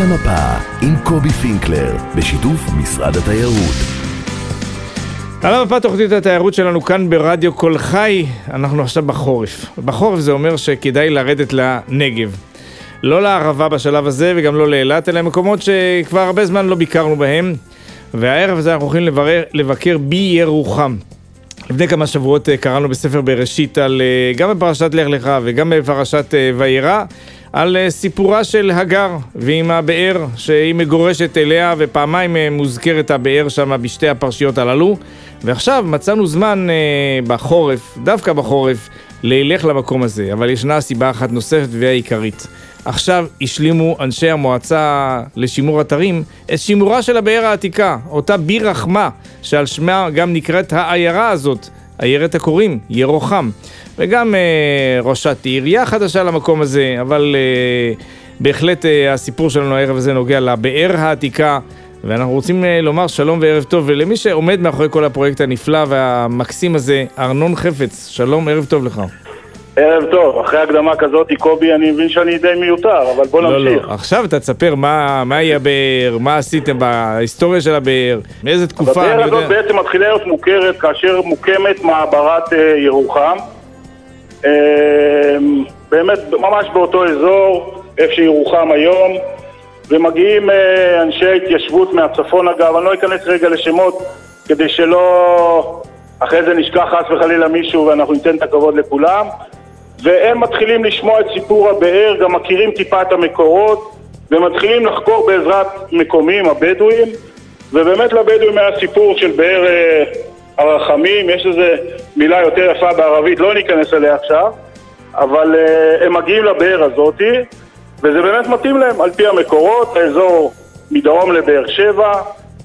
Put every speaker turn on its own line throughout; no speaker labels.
על המפה עם קובי פינקלר, בשיתוף משרד התיירות.
על המפה תוכנית התיירות שלנו כאן ברדיו קול חי. אנחנו עכשיו בחורף. בחורף זה אומר שכדאי לרדת לנגב. לא לערבה בשלב הזה וגם לא לאילת, אלא מקומות שכבר הרבה זמן לא ביקרנו בהם. והערב הזה אנחנו הולכים לבקר בירוחם. לפני כמה שבועות קראנו בספר בראשית גם בפרשת לך לך וגם בפרשת וירא, על סיפורה של הגר ועם הבאר שהיא מגורשת אליה, ופעמיים מוזכרת הבאר שם בשתי הפרשיות הללו. ועכשיו מצאנו זמן בחורף, דווקא בחורף, ללך למקום הזה. אבל ישנה סיבה אחת נוספת והעיקרית. עכשיו השלימו אנשי המועצה לשימור אתרים את שימורה של הבאר העתיקה, אותה ביר רחמה, שעל שמה גם נקראת העיירה הזאת, עיירת הקוראים, ירוחם. וגם ראשת עירייה חדשה למקום הזה, אבל בהחלט הסיפור שלנו הערב הזה נוגע לבאר העתיקה, ואנחנו רוצים לומר שלום וערב טוב, ולמי שעומד מאחורי כל הפרויקט הנפלא והמקסים הזה, ארנון חפץ. שלום, ערב טוב לך.
ערב טוב, אחרי הקדמה כזאת, קובי, אני מבין שאני די מיותר, אבל בוא נמשיך.
לא, עכשיו אתה תספר מה היא הבאר, מה עשיתם בהיסטוריה של הבאר, מאיזה תקופה.
הבאר הזאת בעצם מתחילה להיות מוכרת כאשר מוקמת מעברת ירוחם, באמת ממש באותו אזור, איפה שירוחם היום, ומגיעים אנשי התיישבות מהצפון אגב, אני לא אכנס רגע לשמות, כדי שלא אחרי זה נשכח חס וחלילה מישהו ואנחנו ניתן את הכבוד לכולם, והם מתחילים לשמוע את סיפור הבאר, גם מכירים טיפה את המקורות, ומתחילים לחקור בעזרת מקומיים, הבדואים, ובאמת לבדואים היה סיפור של באר הרחמים, יש איזו מילה יותר יפה בערבית, לא ניכנס אליה עכשיו, אבל הם מגיעים לבאר הזאת, וזה באמת מתאים להם על פי המקורות, האזור מדרום לבאר שבע,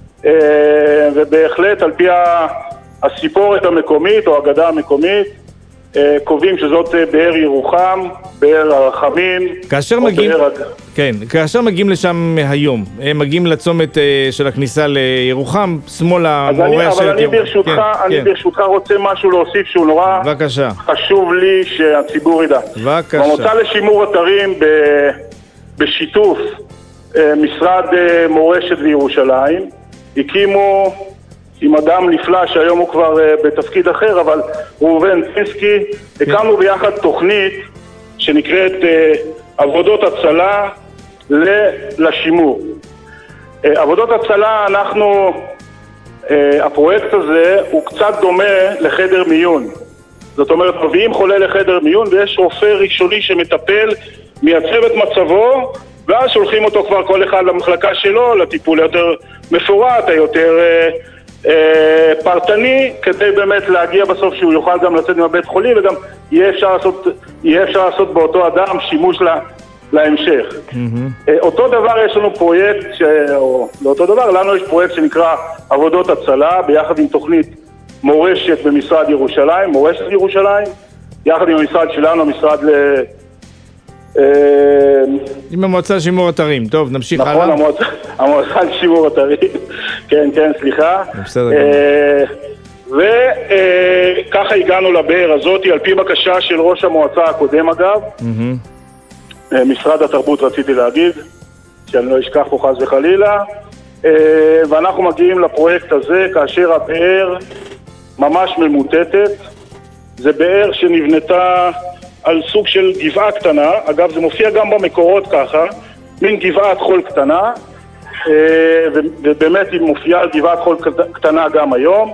ובהחלט על פי הסיפורת המקומית או הגדה המקומית, קובעים שזאת באר ירוחם, באר הרחמים.
כאשר מגיעים לשם היום, הם מגיעים לצומת של הכניסה לירוחם, שמאלה מורשת.
אבל אני ברשותך רוצה משהו להוסיף שהוא נורא חשוב לי שהציבור ידע. במועצה לשימור אתרים בשיתוף משרד מורשת וירושלים, הקימו עם אדם נפלא שהיום הוא כבר בתפקיד אחר, אבל ראובן פינסקי, הקמנו ביחד תוכנית שנקראת עבודות הצלה לשימור. עבודות הצלה, הפרויקט הזה הוא קצת דומה לחדר מיון. זאת אומרת, מביאים חולה לחדר מיון ויש רופא ראשוני שמטפל, מייצב את מצבו, ואז שולחים אותו כבר כל אחד למחלקה שלו, לטיפול יותר מפורט, היותר פרטני, כדי באמת להגיע בסוף שהוא יוכל גם לצאת מהבית חולים, וגם יהיה אפשר לעשות באותו אדם שימוש להמשך. אותו דבר יש לנו פרויקט, לא אותו דבר, לנו יש פרויקט שנקרא עבודות הצלה, ביחד עם תוכנית מורשת במשרד ירושלים, מורשת ירושלים, יחד עם המשרד שלנו, המשרד
עם המועצה לשימור אתרים. טוב, נמשיך הלאה.
נכון, המועצה לשימור אתרים. כן, סליחה. וככה הגענו לבאר הזאת, על פי בקשה של ראש המועצה הקודם אגב. משרד התרבות רציתי להגיד, שאני לא אשכח פה חס וחלילה. ואנחנו מגיעים לפרויקט הזה, כאשר הבאר ממש ממוטטת. זה באר שנבנתה על סוג של גבעה קטנה, אגב זה מופיע גם במקורות ככה, מין גבעת חול קטנה, ובאמת היא מופיעה על גבעת חול קטנה גם היום.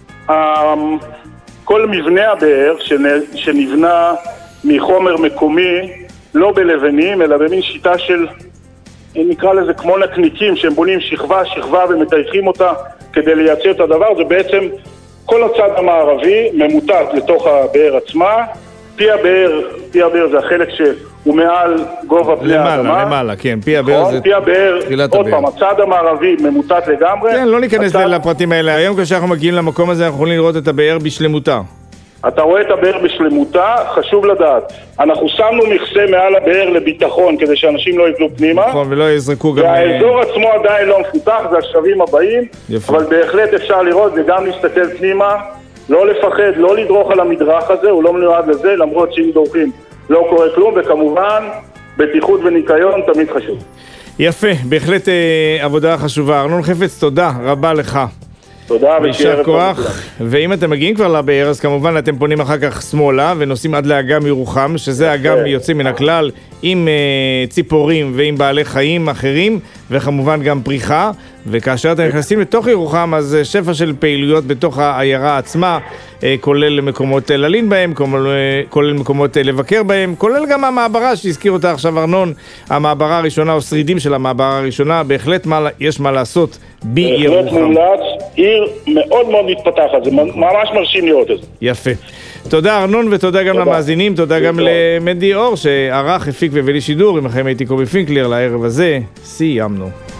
כל מבנה הבאר שנבנה מחומר מקומי, לא בלבנים, אלא במין שיטה של, נקרא לזה כמו נקניקים, שהם בונים שכבה ומטייחים אותה כדי לייצר את הדבר, זה בעצם כל הצד המערבי ממוטט לתוך הבאר עצמה. פי הבאר זה החלק שהוא מעל גובה פני האדמה.
למעלה, כן. פי הבאר זה
תחילת הבאר. עוד פעם, הצד המערבי ממוטט לגמרי.
כן, לא ניכנס לפרטים האלה. היום כשאנחנו מגיעים למקום הזה, אנחנו יכולים לראות את הבאר בשלמותה.
אתה רואה את הבאר בשלמותה, חשוב לדעת. אנחנו שמנו מכסה מעל הבאר לביטחון, כדי שאנשים לא יפלו פנימה.
נכון, ולא יזרקו גם...
והאזור עצמו עדיין לא מפותח, זה השלבים הבאים. אבל בהחלט אפשר לראות וגם להסתכל פנימה. לא לפחד, לא לדרוך על המדרך הזה, הוא לא מיועד לזה, למרות שאם דורכים לא קורה כלום, וכמובן, בטיחות וניקיון תמיד חשוב.
יפה, בהחלט עבודה חשובה. ארנון חפץ, תודה רבה לך.
תודה
ויישר כוח. ואם אתם מגיעים כבר לבאר, אז כמובן אתם פונים אחר כך שמאלה ונוסעים עד לאגם ירוחם, שזה אגם יוצא מן הכלל עם ציפורים ועם בעלי חיים אחרים, וכמובן גם פריחה. וכאשר אתם נכנסים לתוך ירוחם, אז שפע של פעילויות בתוך העיירה עצמה, כולל מקומות ללין בהם, כולל מקומות לבקר בהם, כולל גם המעברה שהזכיר אותה עכשיו ארנון, המעברה הראשונה או שרידים של המעברה הראשונה. בהחלט יש מה לעשות בירוחם.
בהחלט מומלץ, עיר מאוד מאוד מתפתחת, זה ממש מרשים לראות את זה.
יפה. תודה ארנון ותודה גם למאזינים, תודה גם למדי אור שערך, הפיק והביא לי שידור. עם לכם הייתי קובי פינקלר לערב הזה, סיימנו.